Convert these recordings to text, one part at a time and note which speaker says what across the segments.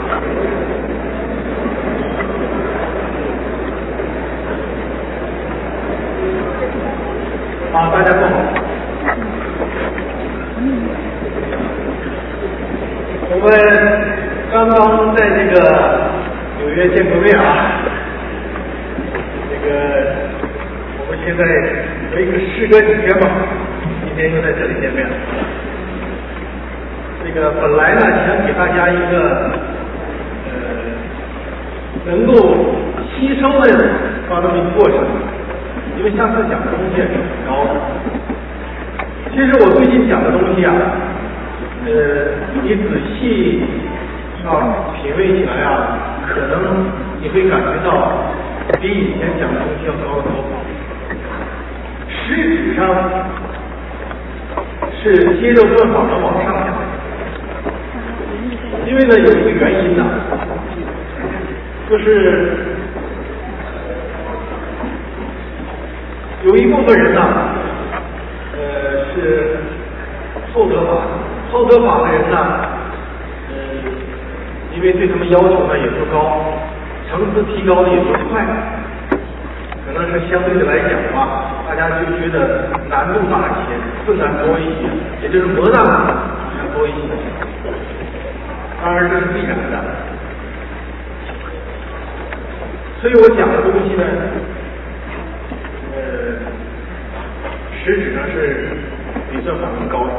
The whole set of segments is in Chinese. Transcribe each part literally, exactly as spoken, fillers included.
Speaker 1: 啊，大家不好。我们刚刚在这个纽约见过面啊。这个我们现在有一个时隔几天嘛，今天又在这里见面了。这个本来呢，想给大家一个呃能够吸收的发这么一个过程。因为上次讲的东西也是很高的，其实我最近讲的东西啊，呃，你仔细啊品味起来啊，可能你会感觉到比以前讲的东西要高得多。实质上是接着问法的往上讲，因为呢有一个原因呢、啊，就是。有一部分人呢、啊，呃，是后得法，后得法的人呢，呃，因为对他们要求呢也不高，层次提高的也不快，可能是相对的来讲吧，大家就觉得难度大一些，困难多一些，也就是磨难要多一些。当然这是必然的，所以我讲的东西呢。呃，实质上是比算法更高的，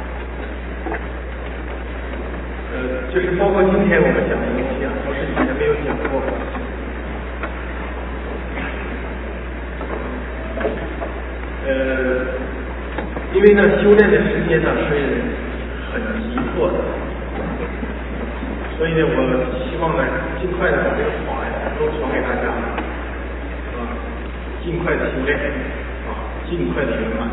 Speaker 1: 呃，就是包括今天我们讲的东西啊，都是以前没有讲过的。呃，因为呢，修炼的时间呢是很急迫的，所以呢，我希望呢，尽快的把这个法呀都传给大家。尽快的修炼啊，尽快的圆满。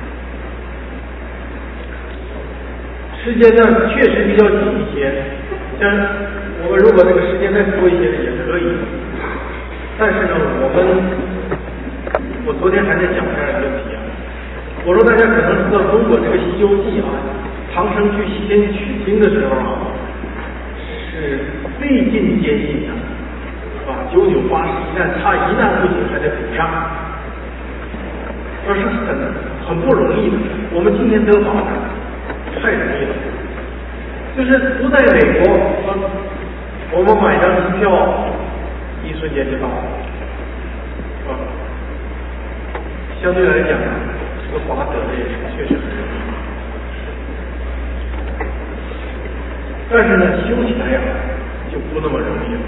Speaker 1: 时间呢确实比较紧一些，但我们如果这个时间再多一些也可以。但是呢，我们我昨天还在讲这样一个问题啊，我说大家可能知道中国这个《西游记》啊，唐僧去西天取经的时候啊，是费尽艰辛的。啊，九九八十一难，差一难不行还得补上，而是很很不容易的。我们今天得法呢，太容易了，就是不在美国，啊、我们买张机票，一瞬间就到了，啊，相对来讲，这个法得的也是确实很容易，但是呢，修起来呀，就不那么容易了。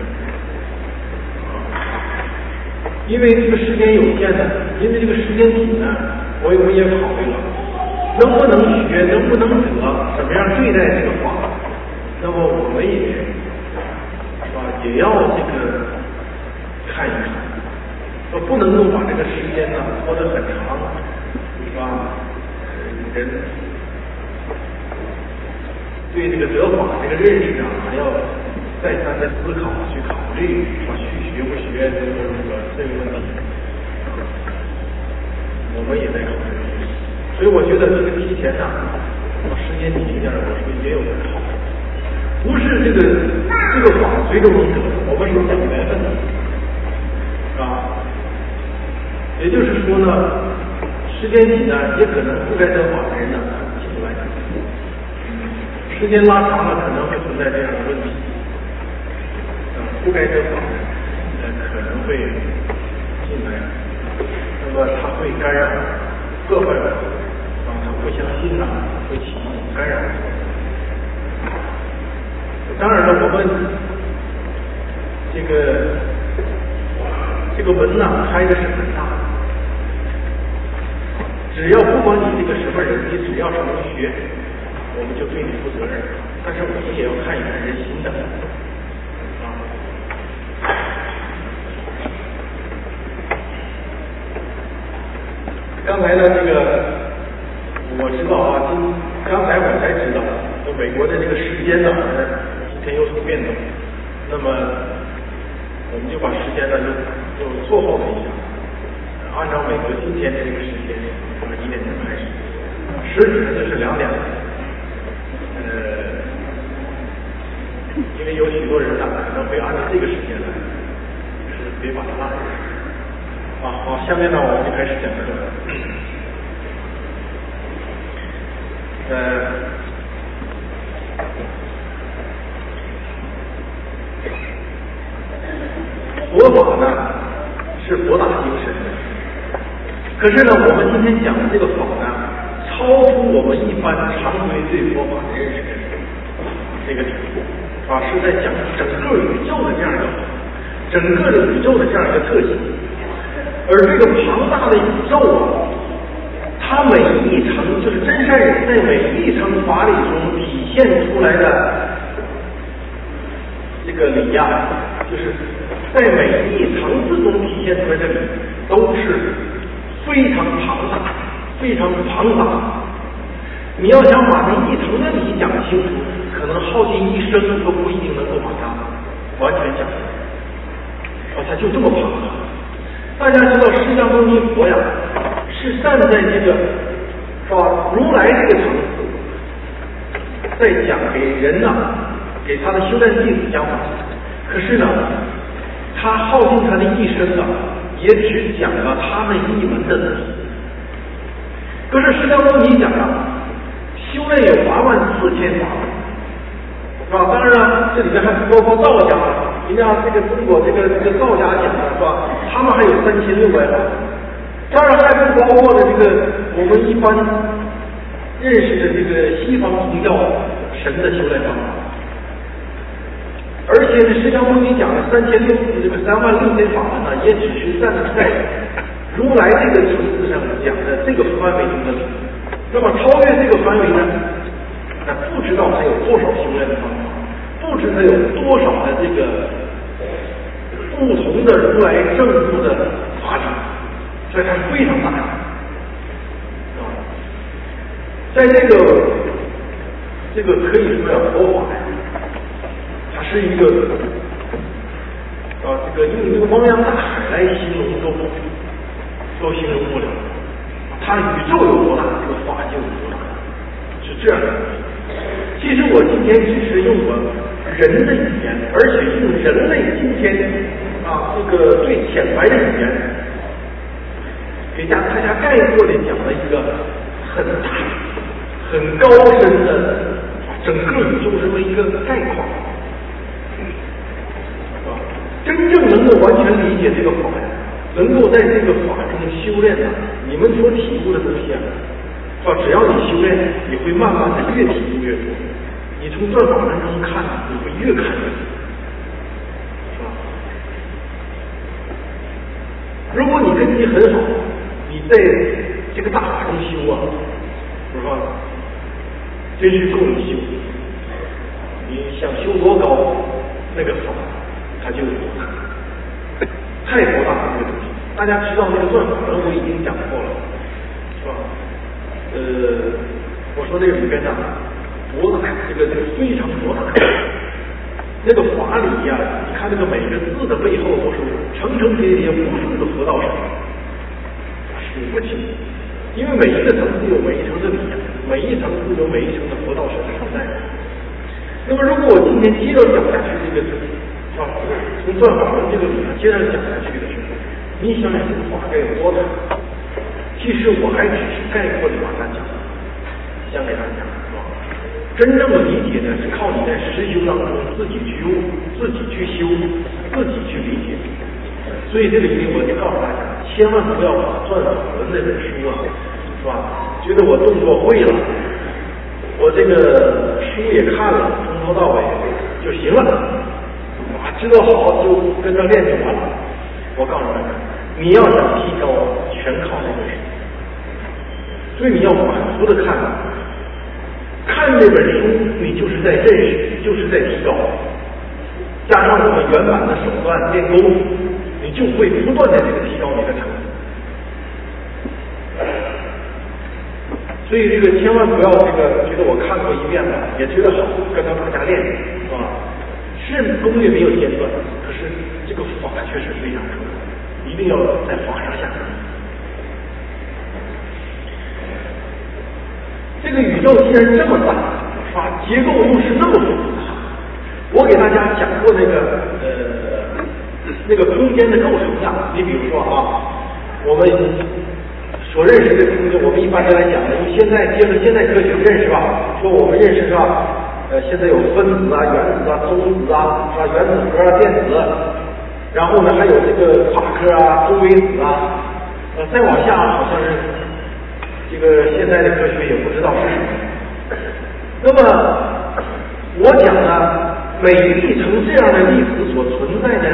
Speaker 1: 因为这个时间有限的，因为这个时间紧呢，我我也考虑了，能不能学，能不能得，怎么样对待这个法，那么我们也是吧，也要这个看一看，说不能够把这个时间呢拖得很长，是吧？人对这个得法这个认识啊，还要再三的思考去考虑，说去学不学这个这个这个问题，我们也在考虑。所以我觉得这个提前呢、啊，把时间紧一点，我说也有点好。不是这个这个法谁都能得，我们是讲缘分的，啊，也就是说呢，时间紧呢，也可能不该得法的人呢进不来。时间拉长了，可能会存在这样的问题。不该得法的，呃，可能会进来，那么它会干扰各方面，啊，它不相信呐、啊，会起干扰。当然了，我们这个这个门呐、开的是很大，只要不管你这个什么人，你只要是能学，我们就对你负责任。但是我们也要看一看人心的。刚才呢，这个我知道啊，今刚才我才知道，就美国的这个时间呢，今天有所变动，那么我们就把时间呢就就错后了一下，按照美国今天的这个时间，我们一点钟开始，实质上就是两点，呃， 因为有许多人呢可能会按照这个时间来，是别把它落下。啊，好，下面呢我们就开始讲课。呃，佛法呢是博大精深的，可是呢，我们今天讲的这个法呢，超出我们一般常规对佛法的认识的这个领域啊，是在讲整个宇宙的这样一个整个的宇宙的这样一个特性。而这个庞大的宇宙啊，它每一层就是真善忍在每一层法理中体现出来的这个理呀，就是在每一层次中体现出来的理，都是非常庞大、非常庞杂。你要想把这一层的理讲清楚，可能耗尽一生都不一定能够把它完全讲清楚。哦，它就这么庞大。大家知道释迦牟尼佛呀，是站在这个是吧如来这个层次，在讲给人呐、啊，给他的修炼弟子讲法。可是呢，他耗尽他的一生啊，也只讲了他们一门的东西。可是释迦牟尼讲啊，修炼有八万四千法门，是吧？当然了，这里面还不包括道家啊。人家这个中国这个这个道家讲的是吧？他们还有三千六百法，当然还不包括的这个我们一般认识的这个西方宗教神的修炼方法。而且释迦牟尼讲的三千六这个三万六千法门呢，也只是站在如来这个层次上讲的这个范围中的理。那么超越这个范围呢，那不知道它有多少修炼的方法。不知它有多少的这个不同的如来正悟的法理，所以它是非常大的啊。在这个这个可以说呀，佛法呀，它是一个啊，这个用这个汪洋大海来形容都都形容不了。它宇宙有多大，这个法就有多大，是这样的。其实我今天只是用我人的语言，而且用人类今天啊这个最浅白的语言，给大大家概括的讲了一个很大、很高深的整个宇宙这么一个概况。啊，真正能够完全理解这个法呀，能够在这个法中修炼啊，你们所体悟的东西啊，是吧？只要你修炼，你会慢慢的越体悟越多。你从这法门中看，你会越看越多，是吧？如果你根基很好，你在这个大法中修啊，是吧？真是够你修。你想修多高，那个法它就有多大，太博大了这个东西。大家知道那个算法门我已经讲过了，是吧？呃，我说那个里边呢。博大，这个这个非常博大，那个法理呀、啊，你看那个每个字的背后都是层层叠叠无数的佛道神，数不清。因为每一个层次有每一层的理，每一层次有每一层的佛道神存在。那么，如果我今天接着讲下去这个啊，从转法门这个理接着讲下去的时候，你想想这个法该有多大？其实我还只是概括的把它讲，讲给大家。真正的理解呢，是靠你在实修当中自己去悟、自己去修、自己去理解。所以这里我就告诉大家，千万不要把《转法轮》那本书啊，是吧？觉得我动作会了，我这个书也看了，从头到尾就行了，啊，知道好就跟着练就完了。我告诉大家，你要想提高，全靠这个书。所以你要反复的看。看这本书，你就是在认识，就是在提高。加上我们原版的手段练功，你就会不断的这个提高你的程度。所以这个千万不要这个觉得我看过一遍了，也觉得好，跟着大家练啊。是攻略没有间断，可是这个法确实非常重要，一定要在法上下功。这个宇宙既然这么大，是吧？结构又是那么复杂， 我给大家讲过那个呃那个空间的构成啊，你比如说啊，我们所认识的空间，我们一般都来讲的，因为现在接着现代科学认识吧，说我们认识是吧？呃，现在有分子啊、原子啊、中子啊，是吧？原子核啊、电子，然后呢还有这个夸克啊、中微子啊，呃，再往下好像是这个现在的科学也不知道是什么。那么我讲呢，每一层这样的粒子所存在的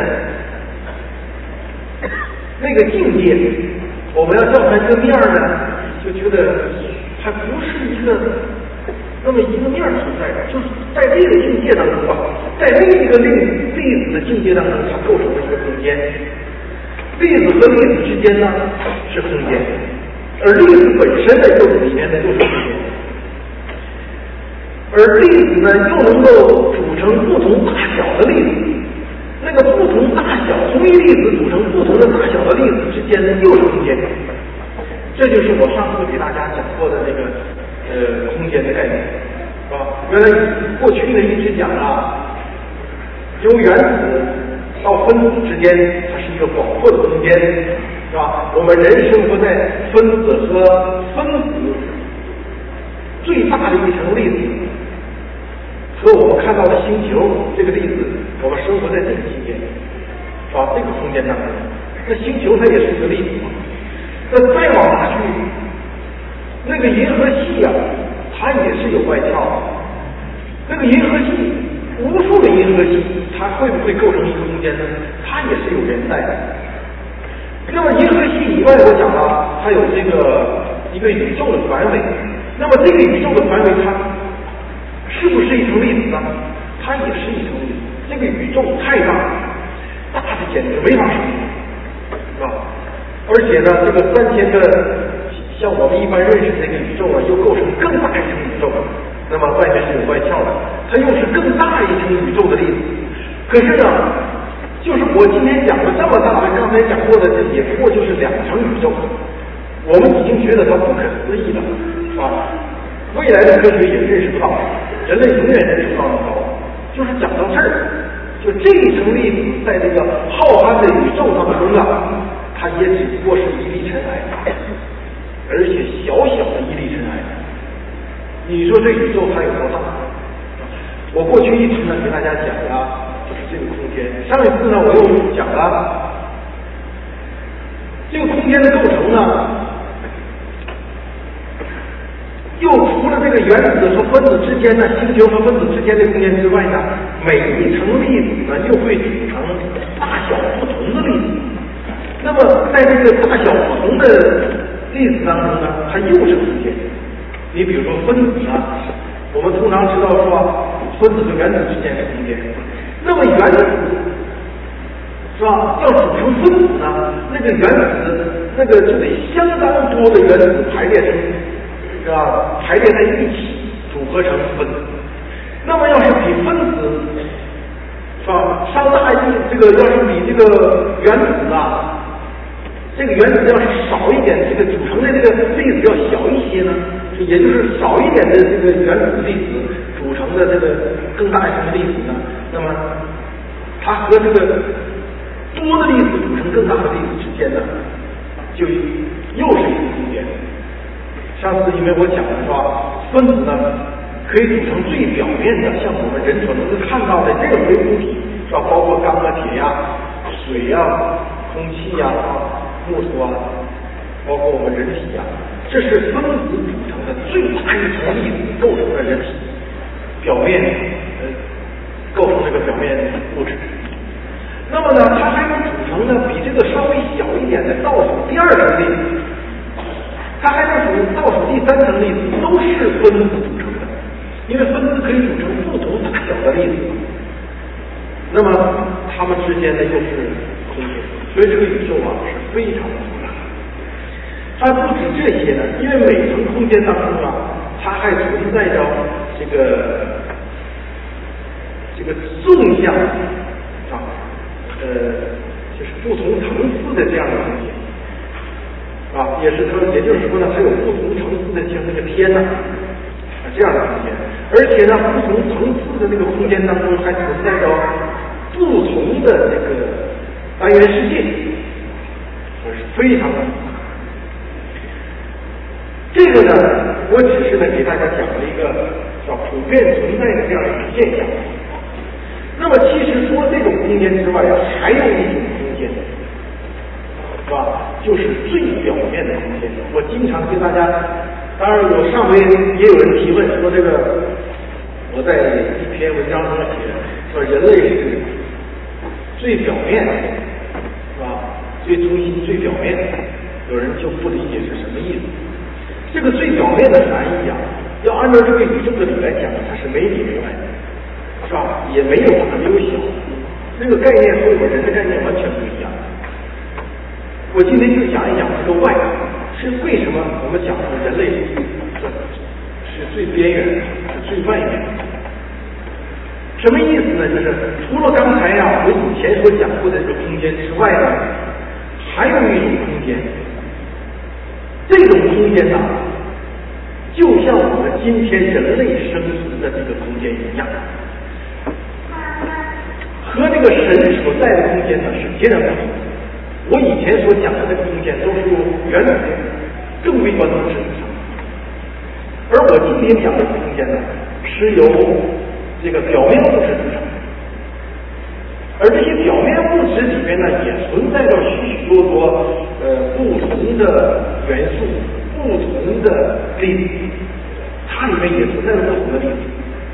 Speaker 1: 那个境界，我们要叫它一个面呢，就觉得还不是一个那么一个面存在的，就是在这个境界当中吧，在另一个粒粒子的境界当中，它构成了一个空间。粒子和粒子之间呢是空间，而粒子本身呢又里面的就是空间。而粒子呢又能够组成不同大小的粒子，那个不同大小同一粒子组成不同的大小的粒子之间呢又是空间。这就是我上次给大家讲过的那个呃空间的概念，是吧？原来过去呢一直讲啊，由原子到分子之间它是一个广阔的空间，是吧？我们人生活在分子和分子最大的一层粒子和我们看到的星球这个粒子，我们生活在这个期间，是吧？这个空间当中，那星球它也是一个粒子嘛。那再往下去，那个银河系啊，它也是有外壳。那个银河系，无数的银河系，它会不会构成一个空间呢？它也是有人在的。那么银河系以外，我讲了，它有这个一个宇宙的团围。那么这个宇宙的团围，它是不是一层粒子呢？它也是一层粒子。这个宇宙太大，大的简直没法说，是吧？而且呢，这个三千个像我们一般认识这个宇宙啊，又构成更大一层宇宙。那么外面是有外壳的，它又是更大一层宇宙的粒子。可是呢，就是我今天讲的这么大的，刚才讲过的，这也不过就是两层宇宙。我们已经觉得它不可思议了，啊，未来的科学也认识不到，人类永远认识不到那么高。就是讲到这儿，就这一层粒子在这个浩瀚的宇宙当中啊，它也只不过是一粒尘埃，而且小小的一粒尘埃。你说这宇宙它有多大？我过去一直呢给大家讲的就是这个空间。上一次呢我又讲了这个空间的构成呢，又除了这个原子和分子之间呢，星球和分子之间的空间之外呢，每一层粒子呢又会组成大小不同的粒子。那么在这个大小不同的粒子当中呢，它又是空间。你比如说分子啊，我们通常知道说分子和原子之间是空间。那么原子是吧？要组成分子呢，那个原子那个就得相当多的原子排列成是吧？排列在一起组合成分子。那么要是比分子是吧稍大一这个要是比这个原子啊。这个原子要是少一点，这个组成的这个粒子要小一些呢，也就是少一点的这个原子粒子组成的这个更大一层的粒子呢，那么它和这个多的粒子组成更大的粒子之间呢，就又是一个空间。上次因为我讲的是吧，分子呢可以组成最表面的，像我们人所能够看到的任何物体，是吧？包括钢啊、铁呀、水呀、空气呀、木头啊，包括我们人体啊，这是分子组成的最大一层粒子构成的人体表面，呃，构成这个表面物质。那么呢，它还能组成呢比这个稍微小一点的倒数第二层粒子，它还能组倒数第三层粒子，都是分子组成的，因为分子可以组成不同大小的粒子。那么它们之间呢又是空间。所以这个宇宙啊是非常的复杂。它不止这些呢，因为每层空间当中啊，它还存在着这个这个纵向啊，呃，就是不同层次的这样的空间啊，也是它，也就是说呢，它有不同层次的像那个天呐啊这样的空间。 而且呢，不同层次的那个空间当中还存在着不同的这个单元世界，这是非常的。这个呢，我只是呢给大家讲了一个叫普遍存在的这样一种现象。那么其实除了这种空间之外啊，还有一种空间，是吧？就是最表面的空间。我经常跟大家，当然我上回也有人提问说，这个我在一篇文章中写说人类是最表面，是吧？最中心、最表面，有人就不理解是什么意思。这个最表面的含义啊，要按照这个宇宙的理来讲，它是没里没外的，是吧？也没有大没有小，这个概念和我们人的概念完全不一样。我今天就讲一讲这个外，是为什么我们讲说人类是最边缘的，是最外面的。什么意思呢？就是除了刚才呀、啊、我以前所讲过的这个空间之外呢，还有一种空间。这种空间呢，就像我们今天人类生存的这个空间一样，和这个神所在的空间呢是截然不同。我以前所讲的这个空间都是由原子更微观的物质组成，而我今天讲的这个空间呢，是由这个表面物质组成。而这些表面物质里面呢，也存在着许许多多呃不同的元素、不同的粒子，它里面也存在着不同的粒子。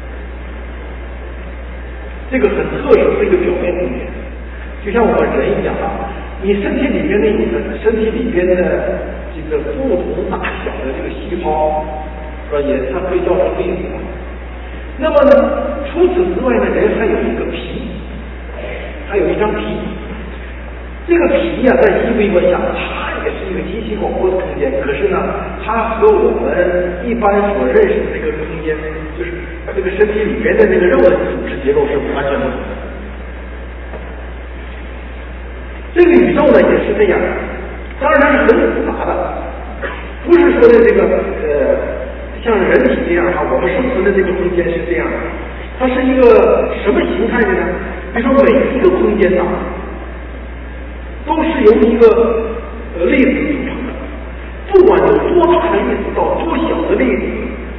Speaker 1: 这个很特殊的一个表面空间，就像我们人一样啊，你身体里面那种身体里边的这个不同大小的这个细胞，是吧？也它可以叫做粒子。那么呢，除此之外呢，人还有一个皮。还有一张皮，这个皮呀、啊，在极微观下，它也是一个极其广阔的空间。可是呢，它和我们一般所认识的这个空间，就是这个身体里面的那个肉的组织结构是完全不同的。这个宇宙呢也是这样，当然它是很复杂的，不是说的这个呃像人体这样哈，我们生存的这个空间是这样的，它是一个什么形态的呢？比如说每一个空间呐，都是由一个呃粒子组成的，不管有多大的粒子到多小的粒子，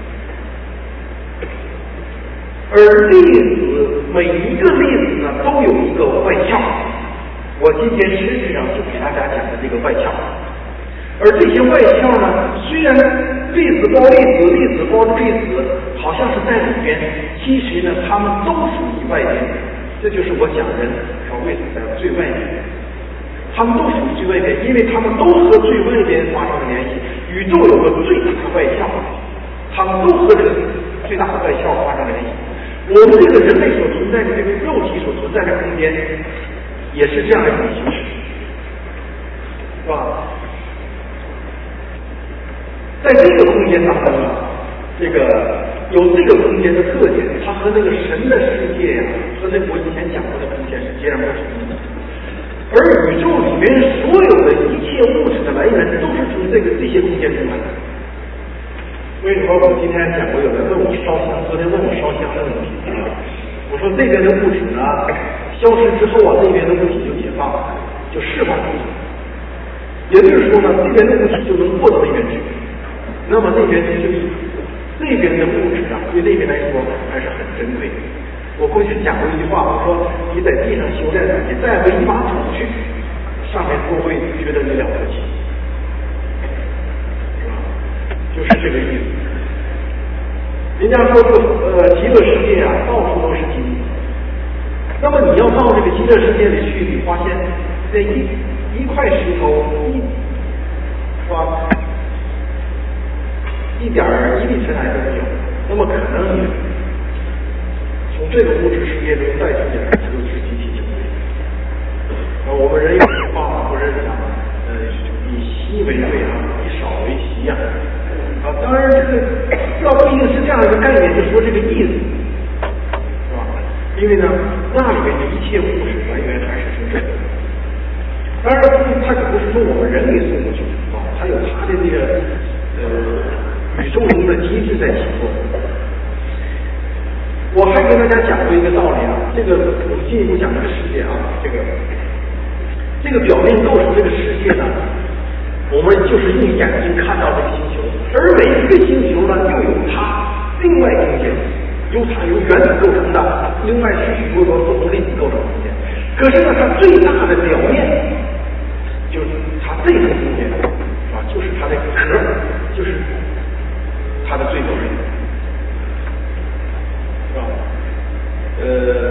Speaker 1: 而粒子每一个粒子呢都有一个外壳。我今天实际上就给大家讲的这个外壳，而这些外壳呢，虽然粒子包粒子，粒子包粒子，好像是在里边，其实呢，它们都属于外边。这就是我讲人说为什么在最外面，他们都属于最外边，因为他们都和最外边发生了联系。宇宙有个最大的外壳，他们都和这个最大的外壳发生了联系。我们这个人类所存在的这个肉体所存在的空间，也是这样一种形式，是吧？在这个空间当中啊，这个有这个空间的特点，它和那个神的世界呀、啊，和那我以前讲过的空间是截然不同的。而宇宙里面所有的一切物质的来源，都是从这个这些空间中来的。为什么我今天讲过，有人问我烧香，昨天问我烧香的问题啊？我说这边的物质呢，消失之后啊，那边的物体就解放了，就释放出去。也就是说呢，这边的物体就能过到那边去，那么那边就那边的物质啊，对那边来说还是很珍贵的。我过去讲过一句话，我说你在地上修炼，你再为一把土去，上面都会觉得你了不起，是吧？就是这个意思。人家说这个呃极乐世界啊，到处都是金。那么你要到这个极乐世界里去，你发现这一一块石头一是吧？一点儿一粒尘埃都没有，那么可能你从这个物质世界中带出点就是极其珍贵。啊，我们人有句话不是讲，呃，以稀为贵啊，以少为稀呀。啊，当然这个要不一定是这样一个概念，就说这个意思，是吧？因为呢，那里面的一切物质来源还是从这个。当然，它可不是说我们人给送过去啊，它有它的这个呃宇宙中的机制在起作用。 我还给大家讲过一个道理啊，这个我们进一步讲这个世界啊，这个这个表面构成这个世界呢，我们就是用眼睛看到这个星球，而每一个星球呢，又有它另外空间，由它由原子构成的，另外许许多多不同粒子构成空间。可是呢，它最大的表面就是它这个空间啊，就是它的壳，就是它的最表面，是吧？呃，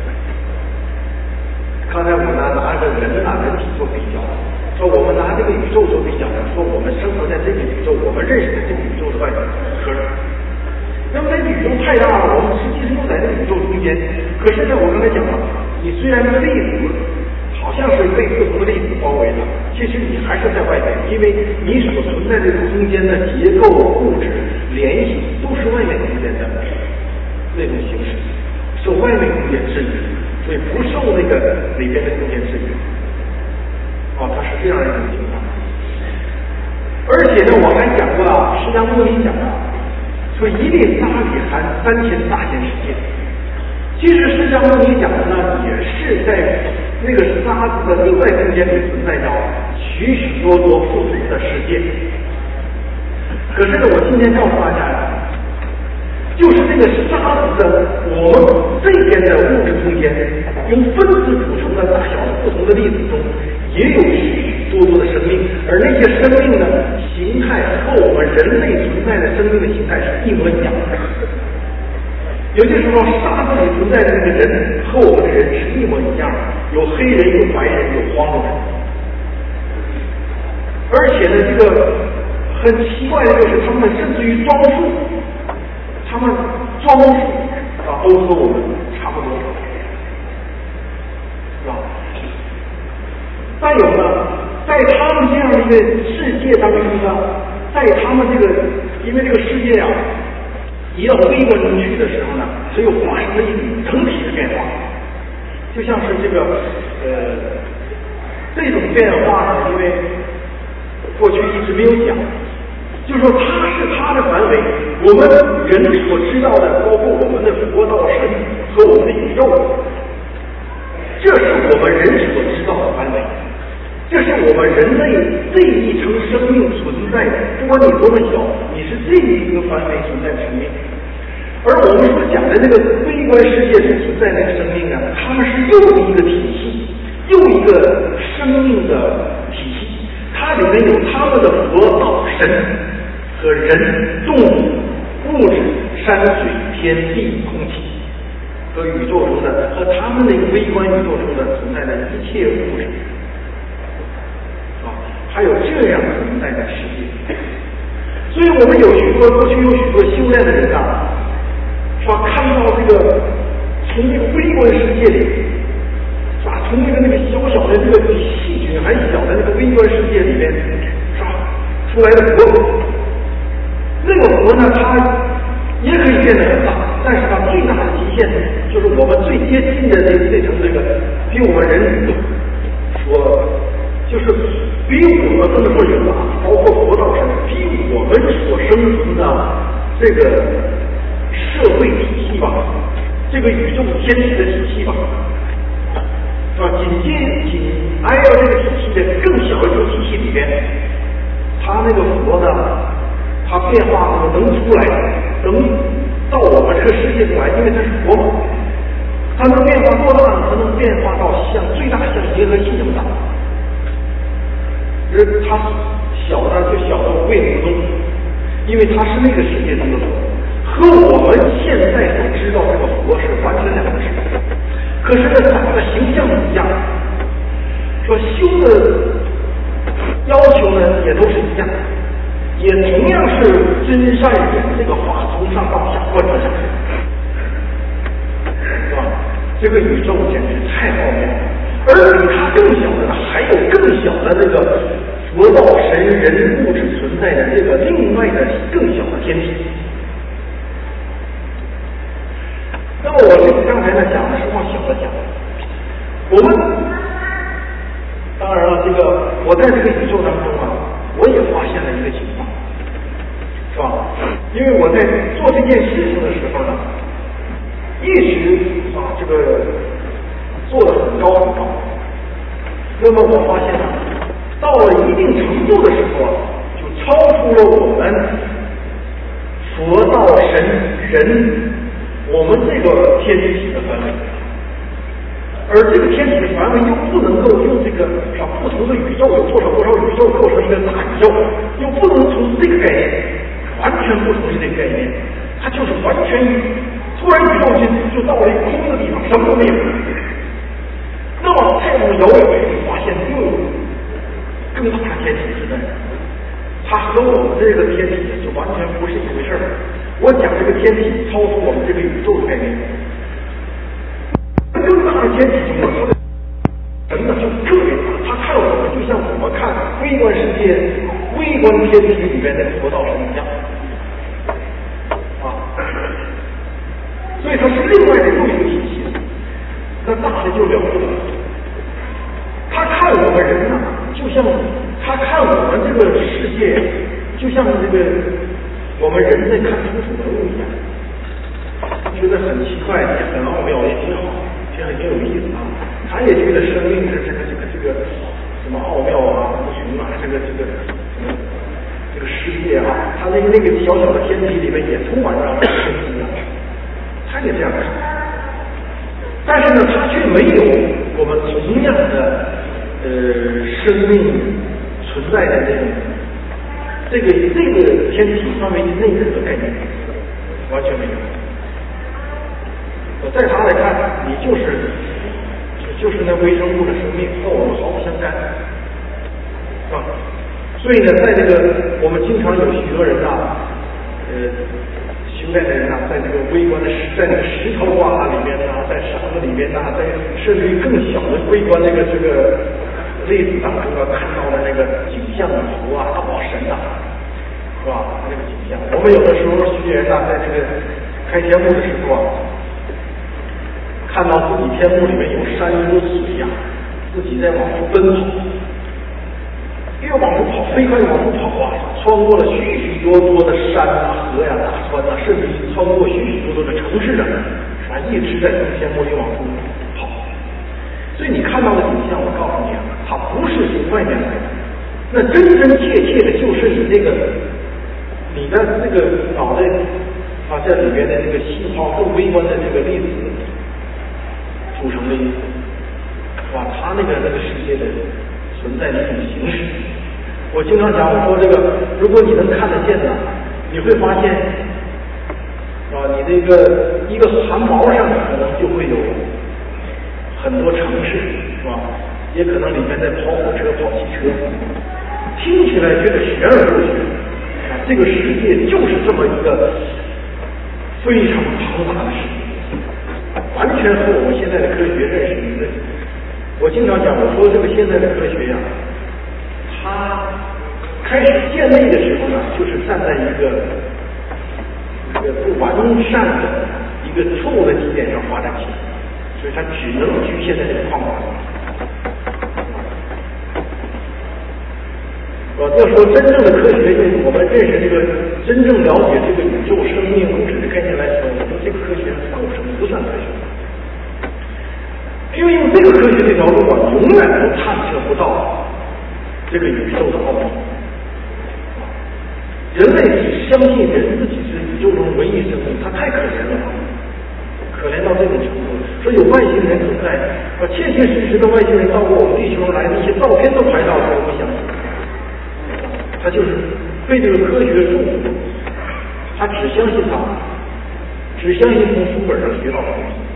Speaker 1: 刚才我们拿拿着人啊人体做比较，说我们拿这个宇宙做比较，说我们生活在这个宇宙，我们认识的这个宇宙的外壳。那么这个宇宙太大了，我们实际上在这个宇宙中间。可是呢，我刚才讲了，你虽然这个粒子好像是被不同的粒子包围了，其实你还是在外面，因为你所存在这个空间的结构、物质、联系都是外面空间的那种形式，受外面空间制约，所以不受那个里边的空间制约。哦，它是这样一种情况。而且呢，我还讲过啊，释迦牟尼讲啊。说一粒沙里含三千大千世界。其实释迦牟尼讲的呢，也是在那个沙子的另外空间里存在着许许多多不同的世界。可是呢，我今天告诉大家呀，就是这个沙子的我们这边的物质空间，由分子组成的大小不同的粒子中，也有许许多多的生命，而那些生命的形态和我们人类存在的生命的形态是一模一样的。也就是说，沙子里存在的那个人和我们的人是一模一样的，有黑人，有白人，有黄种人。而且呢，这个很奇怪的就是，他们甚至于装束，他们装束啊，都和我们差不多，是吧？再有呢，在他们这样的一个世界当中呢，在他们这个，因为这个世界啊，一到微观中去的时候呢，它又发生了一种整体的变化，就像是这个呃这种变化呢，因为过去一直没有讲，就是说它是它的范围，我们人所知道的，包括我们的佛道神和我们的宇宙，这是我们人所知道的范围。这是我们人类这一层生命存在的，不管你多么小，你是这一个范围存在的生命。而我们所讲的那个微观世界所存在的生命呢，它们是又一个体系，又一个生命的体系，它里面有他们的佛道神和人、动物、物质、山水、天地、空气和宇宙中的和他们那个微观宇宙中的存在的一切物质。还有这样存在的世界，所以我们有许多过去有许多修炼的人啊，是吧？看到这个从这个微观世界里，是吧？从那个那个小小的这个比细菌还小的那个微观世界里面，是吧？出来的佛，那个佛呢，它也可以变得很大，但是它最大的极限就是我们最接近的这这层这个比我们人所就是比我们不能说人啊，包括佛道神，比我们所生存的这个社会体系吧，这个宇宙天体的体系吧，是吧？紧接紧挨着这个体系的更小一个体系里边，它那个佛呢，它变化能出来，能到我们这个世界出来，因为它是佛嘛，它能变化多大？它能变化到像最大像银河系这么大。而它小的就小到无影无踪，因为它是那个世界中的佛，和我们现在所知道这个佛是完全两回事。可是呢，长得形象一样，说修的要求呢也都是一样，也同样是真善忍这个法从上到下贯彻下去，是吧？这个宇宙简直太奥妙了。而比它更小的呢，还有更小的这个佛道神人物质存在的这个另外的更小的天体。那么我这个刚才呢讲的是往小的讲，我们当然了，这个我在这个宇宙当中啊，我也发现了一个情况，是吧？因为我在做这件事情的时候呢， 个做得很高很高。那么我发现啊，到了一定程度的时候啊，就超出了我们佛道神人我们这个天体的范围。而这个天体的范围又不能够用这个啊不同的宇宙有多少多少宇宙构成一个大宇宙，又不能从这个概念，完全不同于这个概念，它就是完全突然宇宙就就到了一个空的地方，什么都没有。那么再往遥远会发现又有更大的天体存在，它和我们这个天体就完全不是一回事儿。我讲这个天体超出我们这个宇宙的概念。更大的天体中呢，它的神呢就特别大，他看我们就像我们看微观世界、微观天体里面的佛道神一样啊，所以它是另外的又一个体系。那大的就了不得，他看我们人呢，就像他看我们这个世界，就像这个我们人在看出土文物一样，觉得很奇怪，也很奥妙，也挺好。也很有意思啊，他也觉得生命是这个这个这个什么奥妙啊、无穷啊，这个这个什么这个世界啊，他那个那个小小的天体里面也充满着生机啊，他也这样看。但是呢，他却没有我们同样的呃生命存在的这种这个这个天体范围内的概念，完全没有。在他来看，你就是就是那微生物的生命，和我们毫不相干啊。所以呢，在这个我们经常有许多人呐，呃，修炼的人呐，在这个微观的石，在那个石头啊里面呐，在沙子里面呐，在甚至于更小的微观这个这个粒子当中啊，看到的那个景象啊、图啊、道啊、神啊，是吧？那个景象，我们有的时候学员呐，在这个开天幕的时候啊。看到自己天幕里面有山有水呀，自己在往出奔跑，越往出跑，飞快地往出跑啊，穿过了许许多多的山啊、河呀、大川啊，甚至穿过许许多多的城市啊，是吧？一直在从天幕里往出跑。所以你看到的景象，我告诉你啊，它不是从外面来的，那真真切切的就是你这个你的这个脑袋啊，这里边的这个细胞更微观的这个粒子。组成的意思，是吧？它那个那个世界的存在的一种形式。我经常讲，我说这个，如果你能看得见呢，你会发现，是吧？你这个一个汗毛上可能就会有很多城市，是吧？也可能里面在跑火车、跑汽车，听起来觉得玄而不玄啊。这个世界就是这么一个非常庞大的世界。完全和我们现在的科学认识的，我经常讲，我说这个现在的科学呀、啊，它开始建立的时候呢，就是站在一个一个不完善的一个错误的基点上发展起来，所以它只能局限在这个框架上。我要说真正的科学，用我们认识这个真正了解这个宇宙生命物质的概念来说，我说这个科学构成不算科学。因为用这个科学这条路啊，永远都探测不到这个宇宙的奥秘。人类只相信人自己是宇宙中唯一生命，他太可怜了，可怜到这种程度。说有外星人存在，啊，切切实实的外星人到过我们地球来，那些照片都拍到了，我不相信。他就是被这个科学束缚，他只相信他，只相信从书本上学到的东西。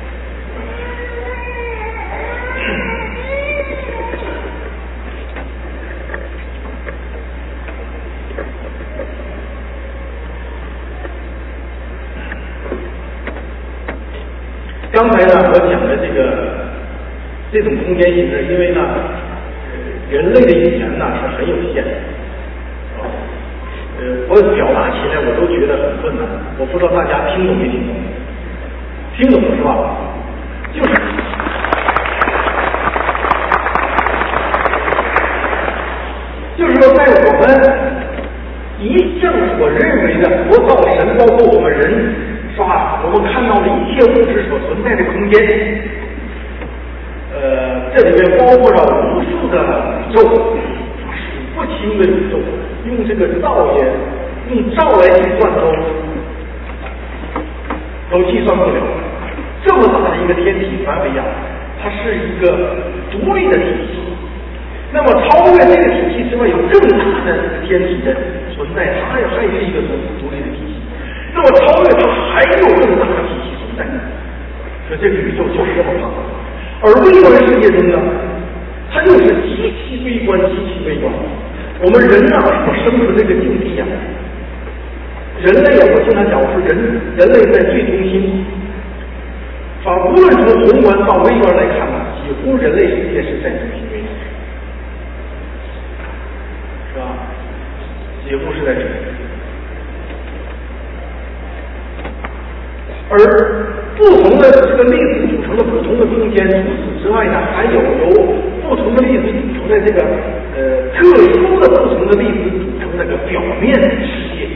Speaker 1: 刚才呢，我讲的这个这种空间形式，因为呢，人类的语言呢是很有限的，呃，我表达起来我都觉得很困难。我不知道大家听懂没听懂？听懂是吧？就是，就是说，在我们一向所认为的佛道神，包括我们人，是吧？ 我们看到了一切物质所存在的空间，呃，这里面包括了无数的宇宙，数不清的宇宙，用这个兆也，用兆来计算都都计算不了。这么大的一个天体范围啊，它是一个独立的体系。那么超越这个体系之外，有更大的天体的存在，它也还是一个独独立的体系。那么超越它还有更大的体系存在，所以这个宇宙就是这么大。而微观世界中呢，它又是极其微观、极其微观。我们人呐、啊，生出这个境地呀、啊，人类啊，我经常讲，我说人人类在最中心。啊，无论从宏观到微观来看呢，几乎人类世界是在中心位置，是吧？几乎是在中心。而不同的这个粒子组成的不同的空间，除此之外呢，还有由不同的粒子组成的这个呃特殊的不同的粒子组成的这个表面世界。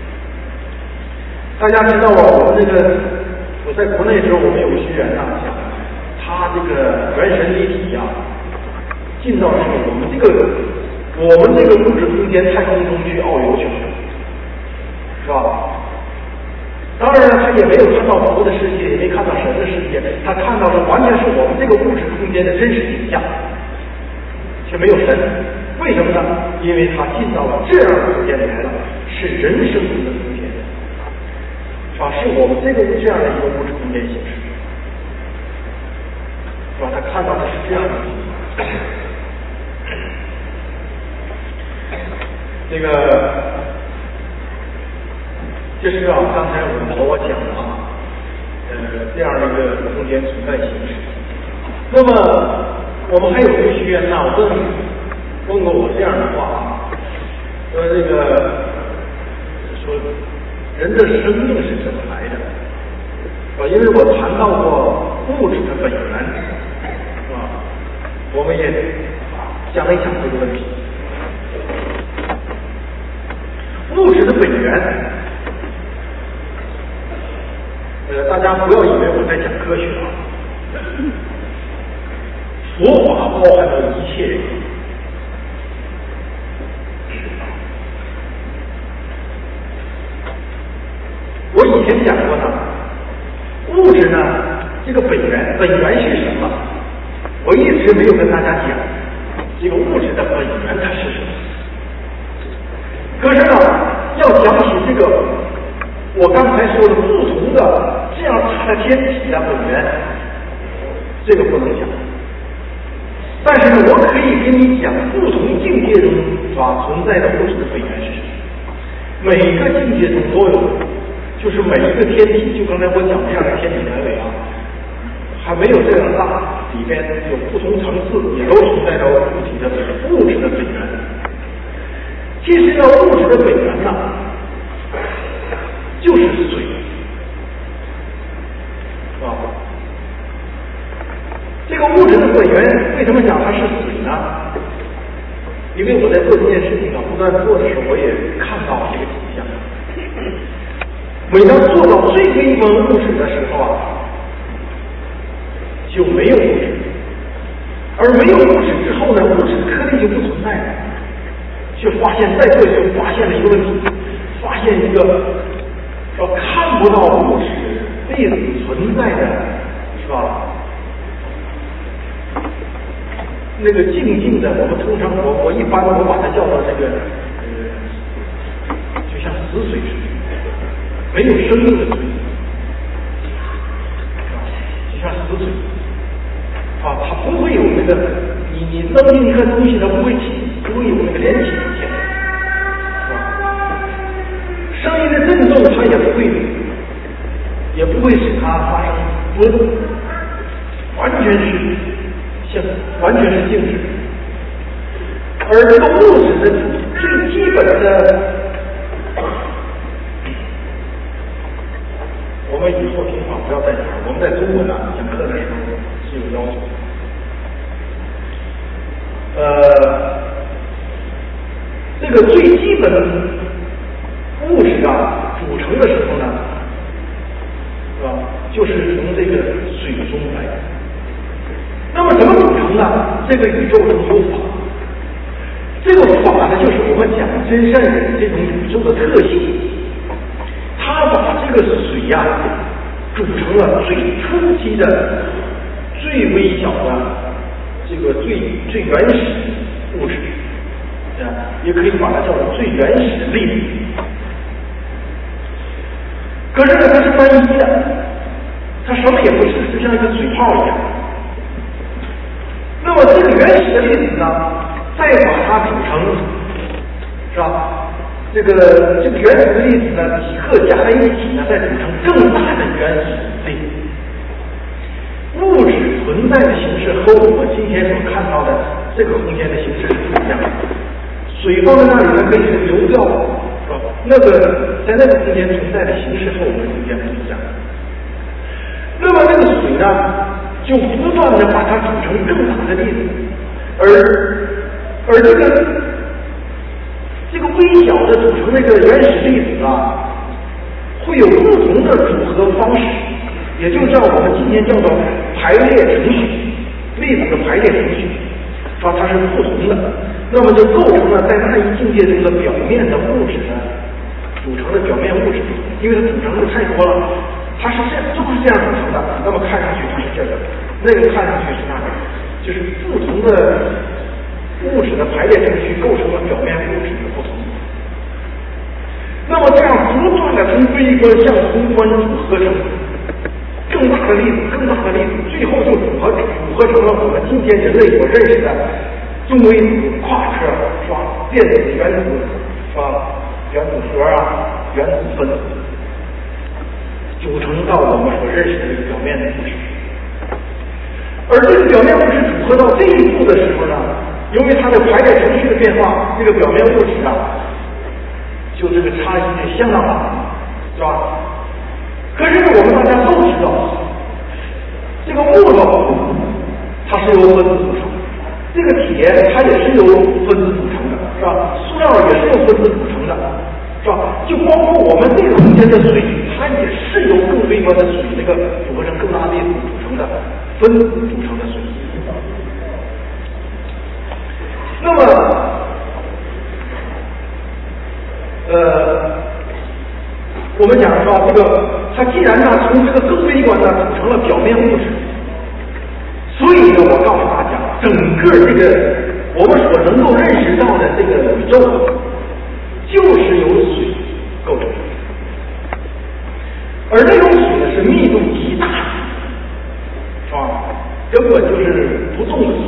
Speaker 1: 大家知道啊，我们这个。我在国内的时候，我们有个学员呐、啊，讲他这个元神离体呀、啊，进到这个我们这个我们这个物质空间太空中去遨游去了，是吧？当然了，他也没有看到佛的世界，也没看到神的世界，他看到的完全是我们这个物质空间的真实景象，却没有神。为什么呢？因为他进到了这样的空间里来了，是人生的空间。啊，是我们这个这样的一个物质空间形式，是吧？他看到的是这样的。这个，这是啊，刚才我们我讲的啊，呃，这样的一个空间存在形式。那么，我们还有一个学员呐，问问过我这样的话啊，说这个说。人的生命是怎么来的？啊，因为我谈到过物质的本源，啊，我们也讲一讲这个问题。物质的本源，呃，大家不要以为我在讲科学啊。佛法包含了一切。我以前讲过呢，物质呢，这个本源，本源是什么？我一直没有跟大家讲，这个物质的本源它是什么。可是呢，要讲起这个，我刚才说的不同的这样大的天体的本源，这个不能讲。但是呢，我可以跟你讲不同境界中所存在的物质的本源是什么。每个境界中都有。就是每一个天体，就刚才我讲这样的天体单位啊，还没有这样大，里边有不同层次，也都存在着物体的物质的本源。其实呢，物质的本源呢，就是水，是吧？这个物质的本源为什么讲它是水呢？因为我在做这件事情啊，不断做的时候，我也看到这个景象。每当做到最微观物质的时候啊，就没有物质，而没有物质之后呢，物质颗粒就不存在了。却发现，在这里就发现了一个问题，发现一个要看不到物质粒子存在的，是吧？那个静静的，我们通常我我一般我把它叫做这个呃，就像死水似的。没有生命的水，就像死水啊，它不会有那个你你扔进一个东西，它不会起，不会有那个连起一下，是吧？声音的震动它也不会，也不会使它发生波动，完全是像完全是静止。而这个物质的最基本的。我们以后平常不要再讲，我们在中文啊讲课的时候是有要求的。呃，这个最基本物质啊组成的时候呢，是吧？ 就是从这个水中来的。那么怎么组成呢？这个宇宙中有法，这个法呢，就是我们讲真善人这种宇宙的特性。它把这个水呀、啊、组成了最初期的、最微小的、这个最最原始物质，啊，也可以把它叫做最原始的粒子。可是呢，它是单一的，它什么也不是，就像一个水泡一样。那么这个原始的粒子呢，再把它组成，是吧？这个这个原始的粒子呢，几个加在一起呢，再组成更大的原始粒子。物质存在的形式和我们今天所看到的这个空间的形式是不一样的。水放在那里呢，可以是流掉的，是吧？那个在那个空间存在的形式和我们空间不一样。那么这个水呢，就不断的把它组成更大的粒子，而而这个这个微小的组成那个原始粒子啊，会有不同的组合方式，也就叫我们今天叫做排列程序，粒子的排列程序，说它是不同的，那么就构成了在那一境界中的表面的物质呢，组成的表面物质，因为它组成的太多了。它是这样，都是这样组成的。那么看上去它是这个，那个看上去是那个，就是不同的物质的排列程序构成了表面物质的不同。那么这样不断的从微观向宏观组合成更大的粒子，更大的粒子，最后就组合组合成了我们今天人类所认识的中微子、夸克，是吧？电子、原子，是吧？原子核啊，原子分子。组成到我们所认识的这个表面的物质，而这个表面物质组合到这一步的时候呢，由于它的排列程序的变化，这个表面物质啊，就这个差异是相当大，是吧？可是我们大家都知道，这个木头它是由分子组成，这个铁它也是由分子组成的，是吧？塑料也是由分子组成的。是吧？就包括我们这个空间的水，它也是由更微观的水那个组合成更大粒子组成的分子组成的水。那么，呃，我们讲说这个，它既然呢从这个更微观呢组成了表面物质，所以呢，我告诉大家，整个这个我们所能够认识到的这个宇宙。就是由水构成的，而这种水呢是密度极大的，啊，根本就是不动的水，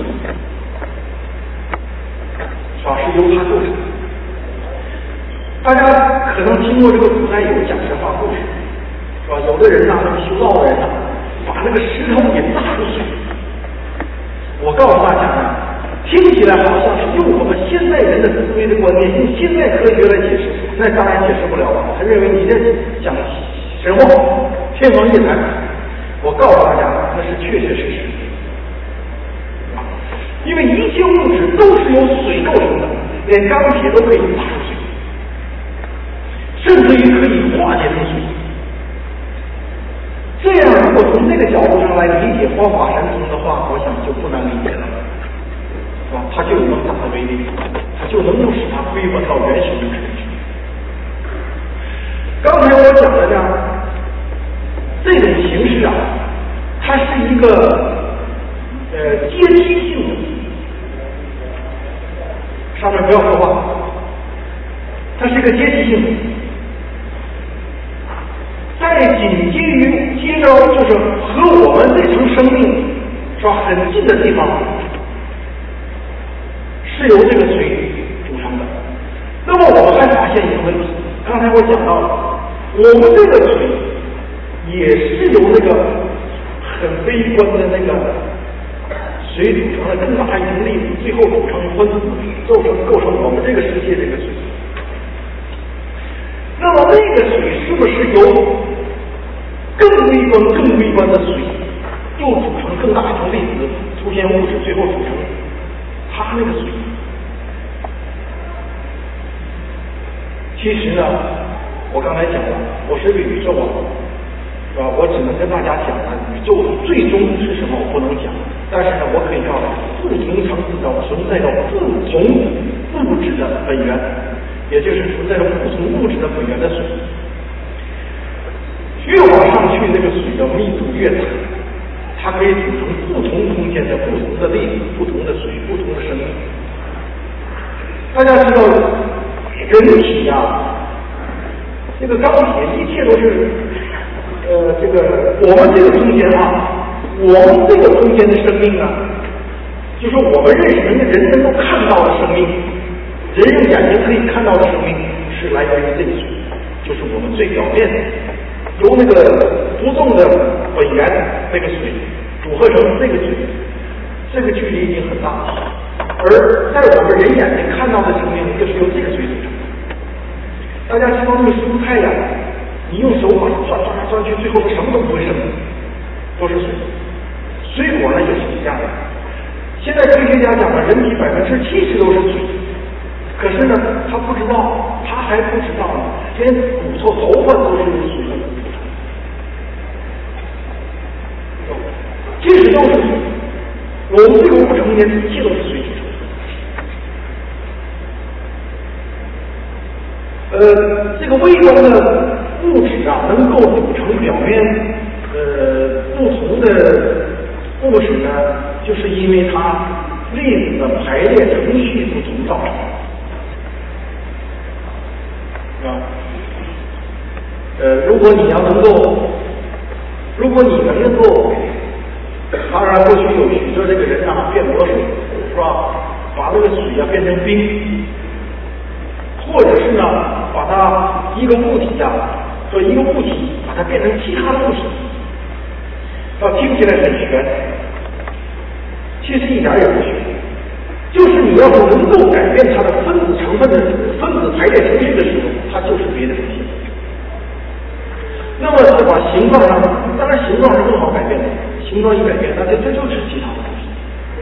Speaker 1: 是吧？是由它构成的。大家可能听过这个古代有讲神话故事，是吧？有的人呐、啊，那个修道的人呐、啊，把那个石头给打入水。我告诉大家呢。听起来好像是用我们现代人的思维的观念，用现代科学来解释，那当然解释不了了。他认为你这讲神话，天方夜谭。我告诉大家，那是确确实实。因为一切物质都是由水构成的，连钢铁都可以打出水，甚至于可以化解成水。这样，如果从这个角度上来理解方法神通的话，我想就不难理解了。是吧？它就有那么大的威力，它就能够使它恢复到原始物质去。刚才我讲的呢，这种形式啊，它是一个呃阶梯性的。上面不要说话，它是一个阶梯性的。在紧接于接着就是和我们这层生命是吧很近的地方。是由这个水组成的。那么我们还发现一个问题，刚才我讲到了，我们这个水也是由那个很微观的那个水组成了更大一层粒子，最后组成分子，构成构成我们这个世界这个水。那么那个水是不是由更微观、更微观的水又组成更大一层粒子，出现物质，最后组成它那个水？其实呢，我刚才讲了，我是个宇宙啊，
Speaker 2: 是吧？我只能跟大家讲呢，宇宙最终是什么我不能讲，但是呢，我可以告诉不同层次的存在着不同物质的本源，也就是存在着不同物质的本源的水。越往上去，那个水的密度越大，它可以组成不同空间的不同的粒子、不同的水、不同的生命。大家知道，人体呀、啊，这个钢铁，一切都是，呃，这个我们这个空间啊，我们这个空间的生命呢，就是我们认识人人能够看到的生命，人用眼睛可以看到的生命，是来源于这个水，就是我们最表面的。由那个不动的本源那个水组合成这个水，这个距离已经很大了。而在我们人眼睛看到的生命，就是由这个水组成的。大家知道那个蔬菜呀，你用手把它转转来转去，最后什么都不会剩，都是水。水果呢也是一样的。现在科学家讲了，人体百分之七十都是水。可是呢，他不知道，他还不知道呢，连骨头、头发都是由水的。即使都是水，我们这个物质空间一切都是水组成的。呃，这个微观的物质啊，能够组成表面呃不同的物质呢，就是因为它粒子的排列程序不同造成的。啊，呃，如果你要能够，如果你能够。当然，过去有许多这个人啊变魔术，是吧？把这个水啊变成冰，或者是呢，把它一个物体啊和一个物体把它变成其他的物体，啊，听起来很玄，其实一点也不玄。就是你要是能够改变它的分子成分的分子排列程序的时候，它就是别的东西。那么是把形状上，当然形状是更好改变的。形状一改变，那这这就是其他的东西，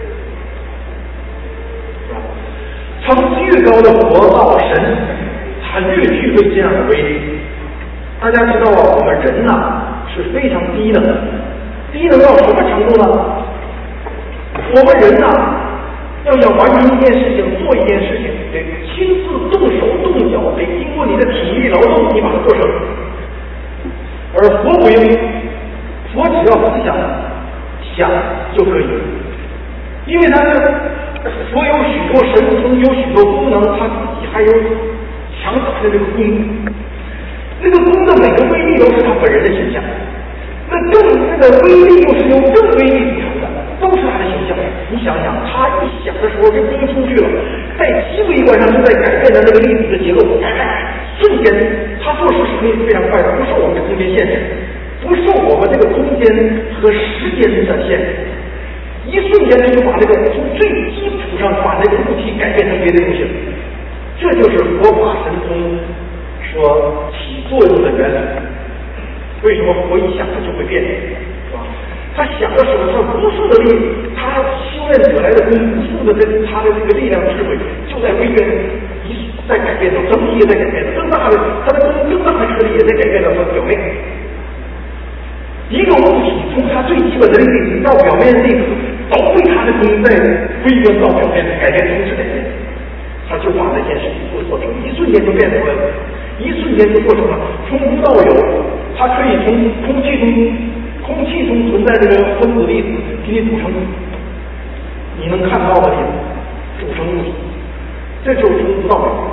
Speaker 2: 是吧？层次越高的佛道神，它越具备这样的威力。大家知道啊，我们人呐、啊、是非常低能的，低能到什么程度呢？我们人呐、啊，要想完成一件事情、做一件事情，得亲自动手动脚，得经过你的体力劳动，你把它做成。而佛不用，佛只要思想。想就可以，因为它是佛有许多神通，有许多功能，它自己还有强大的这个功，那个功的每个威力都是他本人的形象，那更那个威力又是由更威力组成的，都是他的形象。你想想，他一想的时候，这功出去了，在细微观上就在改变的那个粒子的结构，瞬间，他做事是可以非常快的，不受我们的空间限制。不受我们这个空间和时间的限制，一瞬间就把这个从最基础上把这个物体改变成别的东西了。这就是佛法神通所起作用的原理。为什么佛一想它就会变，是吧？他想的时候，他无数的力，他修炼者来的功，无数的这他的这个力量智慧，就在微变一在改变着，整体也在改变着，更大的他的更更大的颗粒也在改变着它的表面。一个物体从它最基本的粒子到表面粒子，都被它的功在微观到表面改变，同时改变，它就把那件事情做成，一瞬间就变成了，一瞬间就做成了，从无到有，它可以从空气中，空气中存在这个分子粒子给你组成，你能看到的粒子组成物体，这就是从无到有。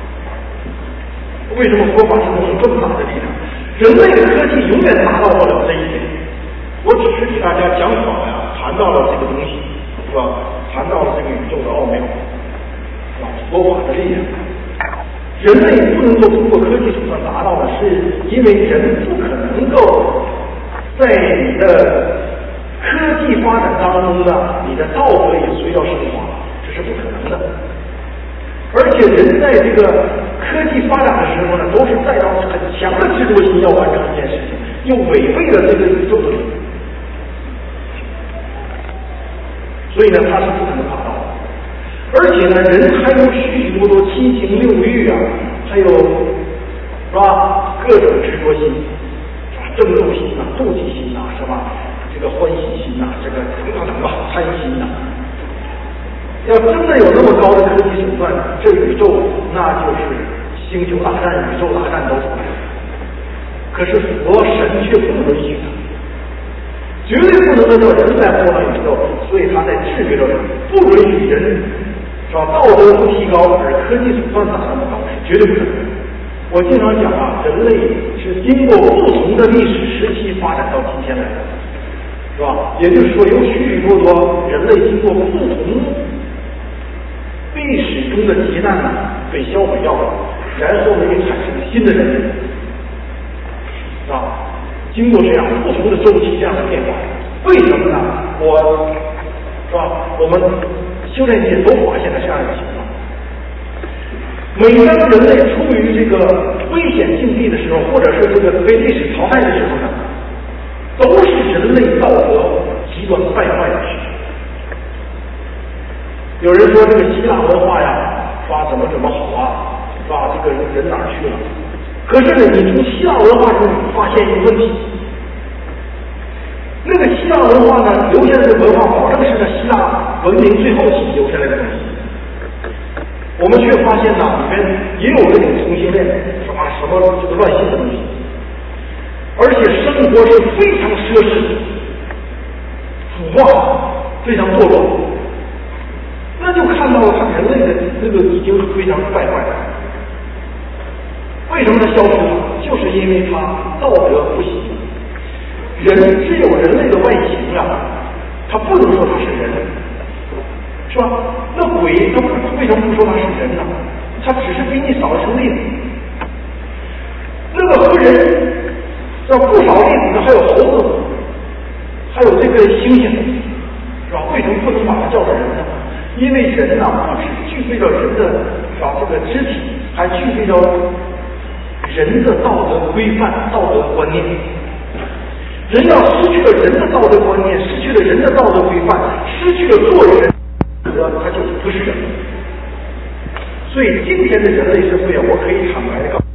Speaker 2: 为什么佛法是能有这么大的力量？人类的科技永远达到不了这一点。我只是给大家讲法呀，谈到了这个东西，是吧？谈到了这个宇宙的奥妙，是吧？佛法的力量，人类不能够通过科技手段达到的，是因为人不可能够在你的科技发展当中呢，你的道德也随着升华，这是不可能的。而且人在这个科技发展的时候呢，都是带着很强的执着心要完成一件事情，又违背了这个宇宙的理，所以呢，它是不可能达到的。而且呢，人还有许许多多七情六欲啊，还有是吧各种执着心， 争斗心呐、妒忌心呐，是吧？这个欢喜心呐，这个等等等吧，贪心呐。要真的有那么高的科技手段，这宇宙那就是星球大战、宇宙大战都出来了。可是佛神却不允许的，绝对不能让人来破坏宇宙，所以他在制约着人，不允许人是吧？道德不提高，而科技手段打那么高，是绝对不可能。我经常讲啊，人类是经过不同的历史时期发展到今天来的，是吧？也就是说，有许许多多人类经过不同历史中的劫难呢，被销毁掉了，然后呢，又产生了新的人类，啊，经过这样不同的周期这样的变化，为什么呢？我，是吧？我们修炼界都发现了这样一个情况。每当人类处于这个危险境地的时候，或者是这个被历史淘汰的时候呢，都是人类道德极端败坏的时候。有人说这个希腊文化呀，说怎么怎么好啊，是吧？这个人哪儿去了？可是呢，你从希腊文化中发现一个问题，那个希腊文化呢，留下来的文化保证是在希腊文明最后期留下来的东西。我们却发现呢，里面也有这种同性恋，什么什么这个乱性的东西，而且生活是非常奢侈、腐化、非常堕落，那就看到了他人类的这个已经非常败坏了。为什么他消失了？就是因为他道德不行。人只有人类的外形呀，他不能说他是人。是吧？那鬼他为什么不说他是人呢？他只是比你少一层粒子。那个和人要不少粒子的还有猴子，还有这个猩猩，是吧？为什么不能把它叫做人呢？因为人呐、啊，不只具备了人的是吧这个肢体，还具备了人的道德规范、道德观念。人要失去了人的道德观念，失去了人的道德规范，失去了做人。他就不是人，所以今天的人类社会啊，我可以坦白的告诉